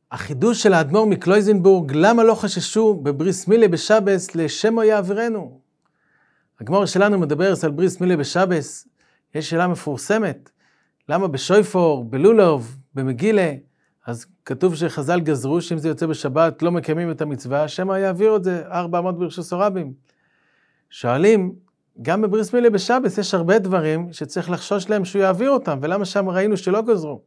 החידוש של האדמו"ר מקלויזנבורג, למה לא חששו בבריס מילה בשבס לשמו יעבירנו? הגמור שלנו מדבר על בריס מילה בשבס, יש שאלה מפורסמת, למה בשויפור, בלולוב, במגילה, אז כתוב שחז"ל גזרו שאם זה יוצא בשבת לא מקיימים את המצווה, שמו יעביר את זה 400 ברשוס הרבים. שואלים, גם בבריס מילה בשבס יש הרבה דברים שצריך לחשוש להם שהוא יעביר אותם, ולמה שם ראינו שלא גזרו?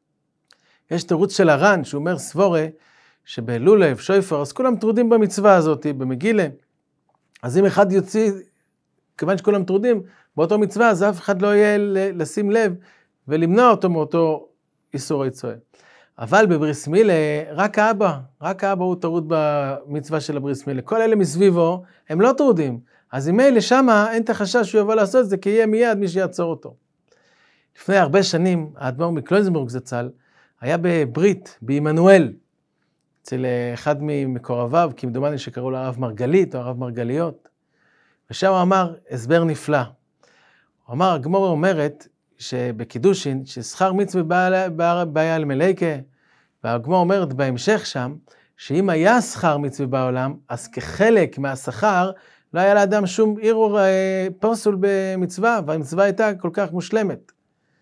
יש תירוץ של הר"ן, שהוא אומר סבורה, שבלולב, שויפר, אז כולם טרודים במצווה הזאת, במגילה. אז אם אחד יוציא, כיוון שכולם טרודים באותו מצווה, אז אף אחד לא יהיה לשים לב, ולמנוע אותו מאותו איסור היצואה. אבל בבריס מילה, רק האבא הוא טרוד במצווה של הבריס מילה. כל אלה מסביבו, הם לא טרודים. אז אם מילא שמה, אין את החשש שהוא יבוא לעשות את זה, כי יהיה מיד מי שיעצור אותו. לפני הרבה שנים, האדמו"ר מקלויזנבורג זצ"ל, היה בברית, בעמנואל, אצל אחד ממקורביו, כמדומני שקראו לו הרב מרגלית או הרב מרגליות, ושם הוא אמר הסבר נפלא. הוא אמר, הגמרא אומרת שבקידושין, ששכר מצווה בעיה למלאיקה, והגמרא אומרת בהמשך שם, שאם היה שכר מצווה בעולם, אז כחלק מהשכר, לא היה לאדם שום ערעור פוסול במצווה, והמצווה הייתה כל כך מושלמת.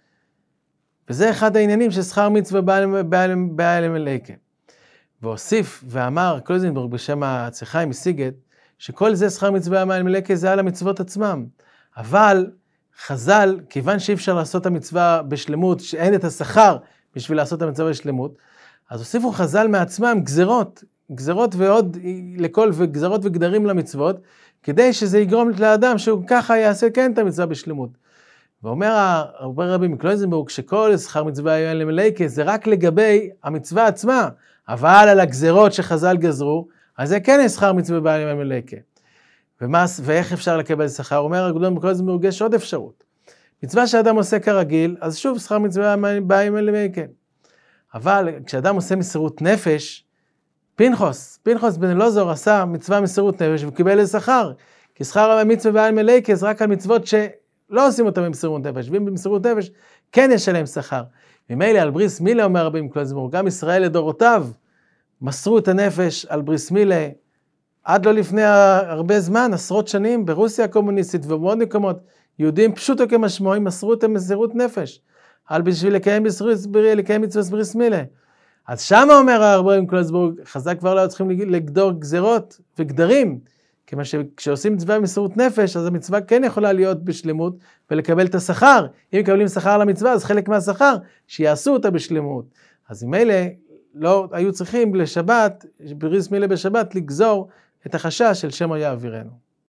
וזה אחד העניינים ששכר מצווה בעיה למלאיקה. והוסיף ואמר קלויזנבורג בשם הצריחיים מסיגת, שכל זה שכר מצווה בעיה למלאיקה זה על המצוות עצמם. אבל חז"ל, כיוון שאי אפשר לעשות המצווה בשלמות, שאין את השכר בשביל לעשות המצווה בשלמות, אז הוסיפו חז"ל מעצמם גזרות ועוד לכל וגזרות וגדרים למצוות, כדי שזה יגרום לאדם שהוא ככה יעשה כן את המצווה בשלמות. ואומר רבי מקלויזנבורג שכל שכר מצווה היה למלאיקה זה רק לגבי המצווה עצמה, אבל על הגזרות שחז"ל גזרו, אז זה כן יש שכר מצווה בעיה למלאיקה. ואיך אפשר לקבל שכר? אומר הגדול מקלויזנבורג יש עוד אפשרות. מצווה שאדם עושה כרגיל, אז שוב שכר מצווה בעיה למלאיקה. אבל כשאדם עושה מסירות נפש, פנחס בן אלעזר עשה מצווה מסירות נפש וקיבל לשכר, כי שכר המצווה בעיה למלאיקה זה רק על מצוות לא עושים אותם במסירות נפש, ואם במסירות נפש כן יש עליהם שכר. ממילא על בריס מילה אומר רבי מקלויזנבורג, גם ישראל לדורותיו מסרו את הנפש על בריס מילה, עד לא לפני הרבה זמן, עשרות שנים, ברוסיה הקומוניסטית ובעוד מקומות, יהודים פשוטו כמשמעו, מסרו את המסירות נפש, על בשביל לקיים מצוות בריס מילה. אז שמה אומר רבי מקלויזנבורג, חז"ל כבר לא צריכים לגדור גזרות וגדרים, כיוון שכשעושים מצווה במסירות נפש, אז המצווה כן יכולה להיות בשלמות ולקבל את השכר. אם מקבלים שכר על המצווה, אז חלק מהשכר שיעשו אותה בשלמות. אז אם אלה לא היו צריכים לשבת, בריס מילה בשבת, לגזור את החשש של שמו יעבירנו.